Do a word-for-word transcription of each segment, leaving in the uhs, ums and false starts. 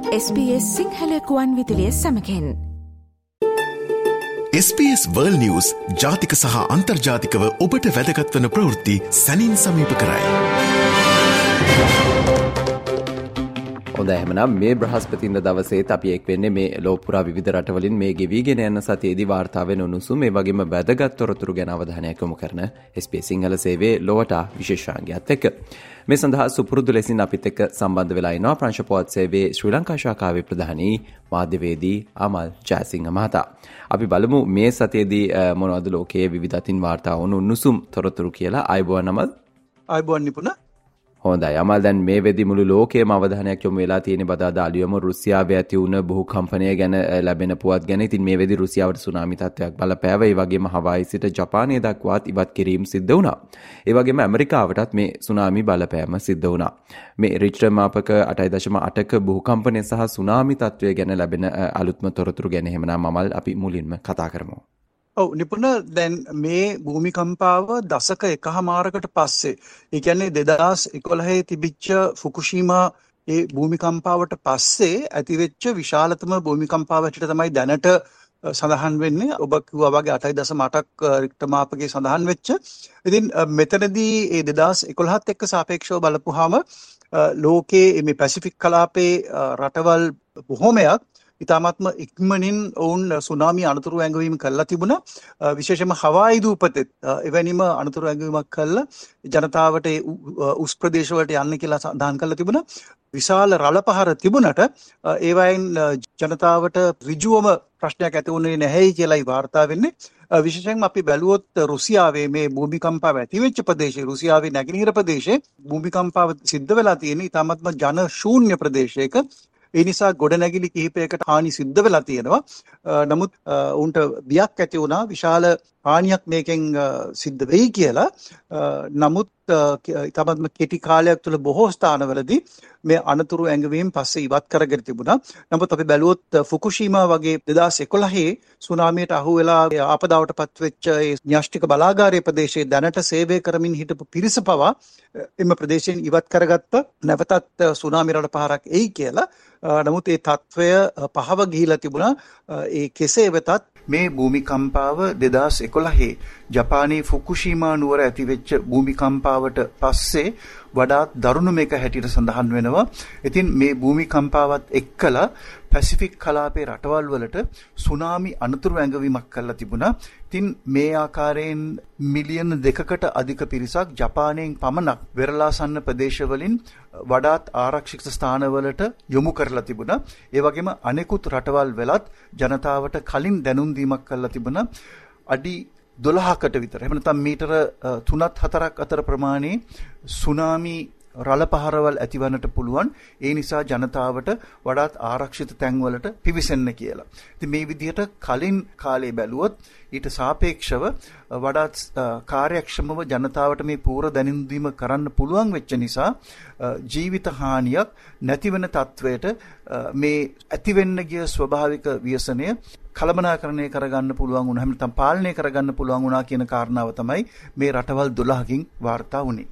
S B S සිංහලකුවන් විදිලිය සමකෙන් S B S World News ජාතික සහ අන්තර්ජාතිකව ඔබට වැදගත් වන ප්‍රවෘත්ති සැනින් සමීප කරයි. හොඳයි එහෙනම් මේ බ්‍රහස්පතින්දා දවසේත් අපි එක් වෙන්නේ මේ ලෝපුරා විවිධ රටවලින් මේ ගෙවිගෙන යන සතියේදී වාර්තා වෙන උණුසුම් මේ වගේම වැදගත් තොරතුරු ගැන අවධානයක් යොමු කරන S B S සිංහල සේවයේ ලොවට විශේෂාංගයත් එක්ක මේ සඳහා සුපුරුදු ලෙසින් අපිත් එක්ක සම්බන්ධ වෙලා ඉනවා ප්‍රංශ පුවත් සේවයේ ශ්‍රී ලංකා ශාඛාවේ ප්‍රධානී මාධ්‍යවේදී අමල් ජයසිංහ මහතා. අපි බලමු මේ සතියේදී මොනවද ලෝකයේ විවිධ අතින් වාර්තා වුණු උණුසුම් තොරතුරු කියලා. ආයුබෝවන් අමල්. ආයුබෝවන් නිපුණ. හොඳයි අමල්, දැන් මේ වෙද්දී මුළු ලෝකයේම අවධානයක් යොමු වෙලා තියෙන බදාදා අලියම රුසියාවේ ඇති වුණ භූකම්පනය ගැන ලැබෙන පුවත් ගැන. ඉතින් මේ වෙද්දී රුසියාවට සුනාමි තත්ත්වයක් බලපෑව. ඒ වගේම හවායි සිට ජපානයේ දක්වාත් ඉවත් කිරීම සිද්ධ වුණා. ඒ වගේම ඇමරිකාවටත් මේ සුනාමි බලපෑම සිද්ධ වුණා. මේ රිච්ටර් මාපක අටයි දශම අටක භූකම්පනය සහ සුනාමි තත්ත්වය ගැන ලැබෙන අලුත්ම තොරතුරු ගැන එහෙමනම් අමල් අපි මුලින්ම කතා කරමු. ඔව් නිපුණ, දැන් මේ භූමිකම්පාව දශක එකහමාරකට පස්සේ, ඒ කියන්නේ දෙදහස් එකොළහේ තිබිච්ච ෆුකුෂීමා ඒ භූමිකම්පාවට පස්සේ ඇතිවෙච්ච විශාලතම භූමිකම්පාව හැටියට තමයි දැනට සඳහන් වෙන්නේ. ඔබ කිව්වා වගේ අටයි දශම අටක් රික්ටර් මාපකයේ සඳහන් වෙච්ච. ඉතින් මෙතනදී ඒ දෙදහස් එකොළහත් එක්ක සාපේක්ෂව බලපුවාම ලෝකයේ මේ පැසිෆික් කලාපයේ රටවල් බොහොමයක් ඉතාමත්ම ඉක්මනින් ඔවුන් සුනාමි අනතුරු ඇඟවීම කළා තිබුණා. විශේෂයෙන්ම හවායි දූපතෙත් එවැනිම අනතුරු ඇඟවීමක් කළා ජනතාවට උස් ප්‍රදේශ වලට යන්න කියලා සඳහන් කළා තිබුණා. විශාල රළ පහර තිබුණට ඒවයින් ජනතාවට ඍජුවම ප්‍රශ්නයක් ඇති වුණේ නැහැයි කියලායි වාර්තා වෙන්නේ. විශේෂයෙන්ම අපි බැලුවොත් රුසියාවේ මේ භූමිකම්පාව ඇති වෙච්ච ප්‍රදේශයේ, රුසියාවේ නැගෙනහිර ප්‍රදේශයේ භූමිකම්පාව සිද්ධ වෙලා තියෙන ඉතාමත්ම ජන ශූන්‍ය ප්‍රදේශයක. ඒ නිසා ගොඩනැගිලි කිහිපයකට හානි සිද්ධ වෙලා තියෙනවා. නමුත් උන්ට බියක් ඇති වුණා විශාල හානියක් මේකෙන් සිද්ධ වෙයි කියලා. නමුත් ඉතාමත්ම කෙටි කාලයක් තුළ බොහෝ ස්ථානවලදී මේ අනතුරු ඇඟවීම් පස්සේ ඉවත් කරගෙන තිබුණා. නමුත් අපි බැලුවොත් ෆුකුෂීමා වගේ දෙදහස් එකොළහේ සුනාමියට අහු වෙලා ආපදාවට පත්වෙච්ච ඒ න්‍යෂ්ටික බලාගාරයේ ප්‍රදේශයේ දැනට සේවය කරමින් හිටපු පිරිස පවා එම ප්‍රදේශයෙන් ඉවත් කරගත්ත. නැවතත් සුනාමි රළ පහරක් එයි කියලා. නමුත් ඒ තත්ත්වය පහව ගිහිලා තිබුණා. ඒ කෙසේ වෙතත් මේ භූමිකම්පාව දෙදහස් එකොළහේ ජපානයේ ෆුකුෂීමා නුවර ඇතිවෙච්ච භූමිකම්පාවට පස්සේ වඩාත් දරුණු මේක හැටියට සඳහන් වෙනවා. ඉතින් මේ භූමිකම්පාවත් එක්කලා පැසිෆික් කලාපයේ රටවල් වලට සුනාමි අනතුරු ඇඟවීමක් කරලා තිබුණා. ඉතින් මේ ආකාරයෙන් මිලියන දෙකකට අධික පිරිසක් ජපානයෙන් පමණක් වෙරළාසන්න ප්‍රදේශවලින් වඩාත් ආරක්ෂිත ස්ථානවලට යොමු කරලා තිබුණා. ඒ වගේම අනෙකුත් රටවල් වලත් ජනතාවට කලින් දැනුම් දීමක් කරලා තිබුණා. අඩි දොළහකට විතර, එහෙම නැත්නම් මීටර තුනත් හතරක් අතර ප්‍රමාණයේ සුනාමි රළ පහරවල් ඇතිවන්නට පුළුවන්. ඒ නිසා ජනතාවට වඩාත් ආරක්ෂිත තැන්වලට පිවිසෙන්න කියලා. ඉතින් මේ විදිහට කලින් කාලේ බැලුවොත් ඊට සාපේක්ෂව වඩාත් කාර්යක්ෂමව ජනතාවට මේ පූර්ව දැනුම් දීම කරන්න පුළුවන් වෙච්ච නිසා ජීවිත හානියක් නැතිවෙන තත්වයට මේ ඇතිවෙන්න ගිය ස්වභාවික ව්‍යසනය කළමනාකරණය කරගන්න පුළුවන් වුණා. එහෙම නැත්නම් පාලනය කරගන්න පුළුවන් වුණා කියන කාරණාව තමයි මේ රටවල් දොළහකින් වාර්තා වුණේ.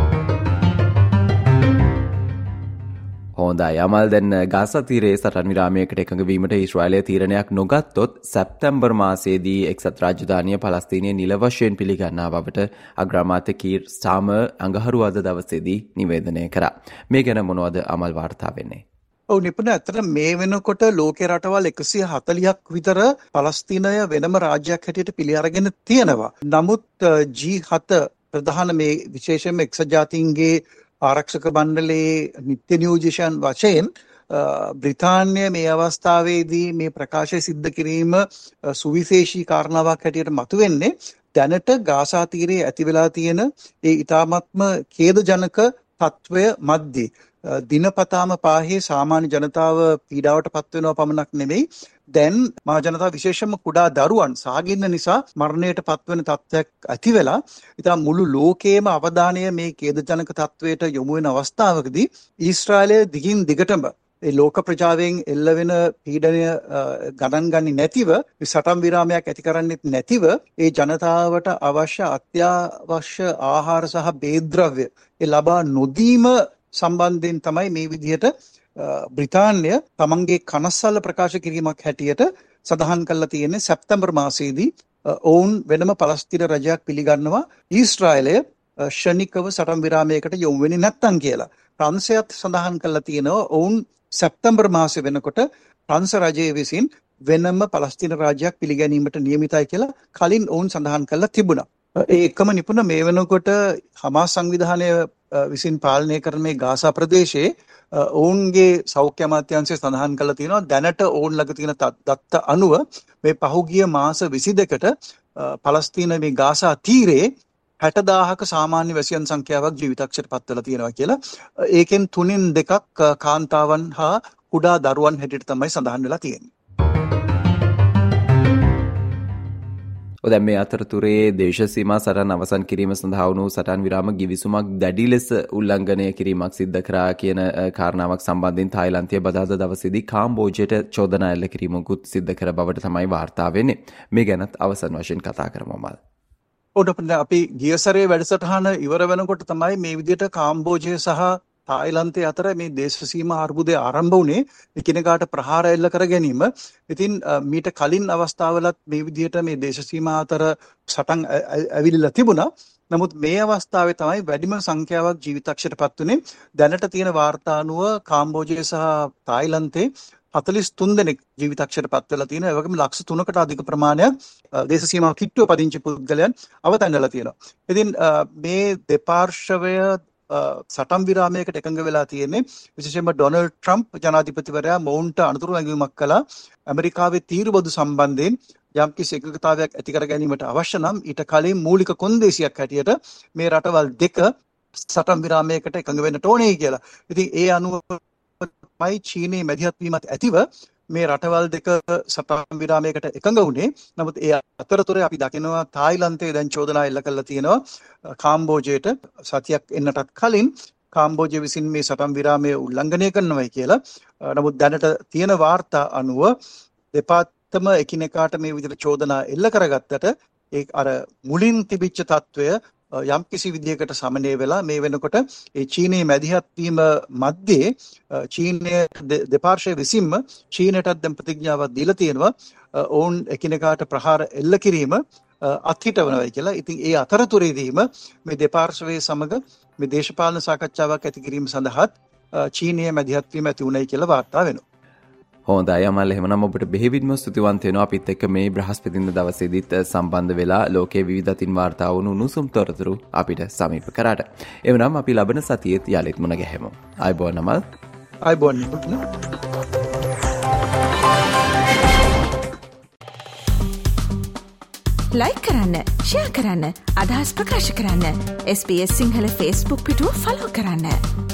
හොඳයි අමල්, දැන් ගාසා තීරයේ සටන් විරාමයකට එකඟ වීමට ඊශ්‍රායලය තීරණයක් නොගත්තොත් සැප්තැම්බර් මාසයේදී එක්සත් රාජධානිය පලස්තීනයේ නිල වශයෙන් පිළිගන්නා බවට අග්‍රාමාත්‍ය කීර් ස්ටාමර් අඟහරුවාදා දවසේදී නිවේදනය කරා. මේ ගැන මොනවද අමල් වාර්තා වෙන්නේ? ඔව් නිපුණ, ඇත්තට මේ වෙනකොට ලෝකේ රටවල් එකසිය හතළිහක් විතර පලස්තීනය වෙනම රාජ්‍යයක් හැටියට පිළි අරගෙන තියෙනවා. නමුත් ජී හත ප්‍රධාන මේ විශේෂයෙන්ම එක්සත් ජාතීන්ගේ ආරක්ෂක මණ්ඩලයේ නිත්‍ය නියෝජිතයන් වශයෙන් බ්‍රිතාන්‍ය මේ අවස්ථාවේදී මේ ප්‍රකාශය සිද්ධ කිරීම සුවිශේෂී කාරණාවක් හැටියට මතුවෙන්නේ දැනට ගාසා තීරයේ ඇති වෙලා තියෙන ඒ ඉතාමත්ම ඛේදජනක තත්ත්වය මැද්දේ. දිනපතාම පාහේ සාමාන්‍ය ජනතාව පීඩාවට පත් වෙනවා පමණක් නෙවෙයි, දැන් මහ ජනතාව විශේෂයෙන්ම කුඩා දරුවන් සාගින්න නිසා මරණයට පත්වෙන තත්ත්වයක් ඇති වෙලා ඉතින් මුළු ලෝකයේම අවධානය මේ ඛේදජනක තත්ත්වයට යොමු වෙන අවස්ථාවකදී ඊශ්‍රායලය දිගින් දිගටම ඒ ලෝක ප්‍රජාවෙන් එල්ල වෙන පීඩනය ගණන් ගන්නේ නැතිව, සටන් විරාමයක් ඇති කරන්නේත් නැතිව ඒ ජනතාවට අවශ්‍ය අත්‍යවශ්‍ය ආහාර සහ බේද්‍රව්‍ය ඒ ලබා නොදීම සම්බන්ධයෙන් තමයි මේ විදිහට බ්‍රිතාන්‍ය තමන්ගේ කනස්සල්ල ප්‍රකාශ කිරීමක් හැටියට සඳහන් කරලා තියෙන්නේ සැප්තැම්බර් මාසයේදී ඔවුන් වෙනම පලස්තීන රජයක් පිළිගන්නවා ඊශ්‍රායලය ෂණිකව සටන් විරාමයකට යොමු වෙන්නේ නැත්තම් කියලා. ප්‍රංශයත් සඳහන් කරලා තියෙනවා ඔවුන් සැප්තැම්බර් මාසෙ වෙනකොට ප්‍රංශ රජය විසින් වෙනම පලස්තීන රාජ්‍යයක් පිළිගැනීමට නියමිතයි කියලා කලින් ඔවුන් සඳහන් කරලා තිබුණා. ඒ එකම නිපුණ මේ වෙනකොට හමාස් සංවිධානය විසින් පාලනය කරන මේ ගාසා ප්‍රදේශයේ ඔවුන්ගේ සෞඛ්‍ය අමාත්‍යාංශය සඳහන් කරලා තියෙනවා දැනට ඔවුන් ළඟ තියෙන දත්ත අනුව මේ පහුගිය මාස විසි දෙකට පලස්තීන මේ ගාසා තීරයේ හැට දාහක සාමාන්‍ය වැසියන් සංඛ්‍යාවක් ජීවිතක්ෂයට පත්වලා තියෙනවා කියලා. ඒකෙන් තුනෙන් දෙකක් කාන්තාවන් හා කුඩා දරුවන් හැටියට තමයි සඳහන් වෙලා තියෙන්නේ. ඔද මේ අතරතුරේ දේශ සීමා සටන් අවසන් කිරීම සඳහා වුණු සටන් විරාම ගිවිසුමක් දැඩි ලෙස උල්ලංඝනය කිරීමක් සිද්ධ කරා කියන කාරණාවක් සම්බන්ධයෙන් තායිලන්තයේ බදාදා දවසේදී කාම්බෝජයට චෝදනා එල්ල කිරීමකුත් සිද්ධ කර බවට තමයි වාර්තා වෙන්නේ. මේ ගැනත් අවසන් වශයෙන් කතා කරමු මල්. ඔඩ අපි ගිය සැරේ වැඩසටහන ඉවර වෙනකොට තමයි මේ විදිහට කාම්බෝජය සහ තායිලන්තයේ අතර මේ දේශ සීමා අර්බුදය ආරම්භ වුණේ එකිනෙකාට ප්‍රහාර එල්ල කර ගැනීම. ඉතින් මීට කලින් අවස්ථාවලත් මේ විදිහට මේ දේශ සීමා අතර සටන් ඇවිල්ලා තිබුණා. නමුත් මේ අවස්ථාවේ තමයි වැඩිම සංඛ්‍යාවක් ජීවිතක්ෂයට පත් වුණේ. දැනට තියෙන වාර්තා අනුව කාම්බෝජය සහ තායිලන්තයේ හතළිස් තුන් දෙනෙක් ජීවිතක්ෂයට පත් වෙලා තියෙනවා. ඒ වගේම ලක්ෂ තුනකට අධික ප්‍රමාණයක් දේශ සීමාව කිට්ටුව පදිංචි පුද්ගලයන් අවතන් වෙලා තියෙනවා. ඉතින් මේ දෙපාර්ශවය සටන් විරාමයකට එකඟ වෙලා තියෙන්නේ. විශේෂයෙන්ම ඩොනල්ඩ් ට්‍රම්ප් ජනාධිපතිවරයා මොවුන්ට අනුතුරු වැඟවීමක් කළා. ඇමරිකාවේ තීරුබදු සම්බන්ධයෙන් යම්කිසි එකඟතාවයක් ඇති කර ගැනීමට අවශ්‍ය නම් ඊට කලින් මූලික කොන්දේසියක් හැටියට මේ රටවල් දෙක සටන් විරාමයකට එකඟ වෙන්නට ඕනේ කියලා. ඉතින් ඒ අනුව තමයි චීනයේ මැදිහත් වීමත් ඇතිව මේ රටවල් දෙක සටන් විරාමයකට එකඟ වුණේ. නමුත් ඒ අතරතුරේ අපි දකිනවා තායිලන්තයේ දැන් චෝදනා එල්ල කරලා තියෙනවා කාම්බෝජයට සතියක් එන්නටත් කලින් කාම්බෝජය විසින් මේ සටන් විරාමය උල්ලංඝනය කරනවායි කියලා. නමුත් දැනට තියෙන වාර්තා අනුව දෙපාර්තම එකිනෙකාට මේ විදිහට චෝදනා එල්ල කරගත්තට ඒ අර මුලින් තිබිච්ච තත්වය යම් කිසි විදියකට සමනය වෙලා මේ වෙනකොට ඒ චීනයේ මැදිහත් වීම මැද්දේ චීනයේ දෙපාර්ශ්වය විසින්ම චීනයටත් දැන් ප්‍රතිඥාවක් දීලා තියෙනවා ඔවුන් එකිනෙකාට ප්‍රහාර එල්ල කිරීම අත්හිටවනවා කියලා. ඉතින් ඒ අතරතුරේදීම මේ දෙපාර්ශ්වයේ සමග මේ දේශපාලන සාකච්ඡාවක් ඇති කිරීම සඳහා චීනයේ මැදිහත් වීම ඇති උනායි කියලා වාර්තා වෙනවා. හොඳයි අමල්, එහෙමනම් ඔබට බෙහෙවින්ම ස්තුතිවන්ත වෙනවා අපිත් එක්ක මේ බ්‍රහස්පතින්දා දවසේදීත් සම්බන්ධ වෙලා ලෝකයේ විවිධ අතින් වාර්තා වුණු උණුසුම් තොරතුරු අපිට සමීප කරාට. එවනම් අපි ලබන සතියේත් යාළුවෙක් මුණ ගැහෙමු. ආයුබෝවන් අමල්. ආයුබෝවන්. ලයික් කරන්න, ෂෙයා කරන්න, අදහස් ප්‍රකාශ කරන්න. S B S Sinhala Facebook පිටුව ෆලෝ කරන්න.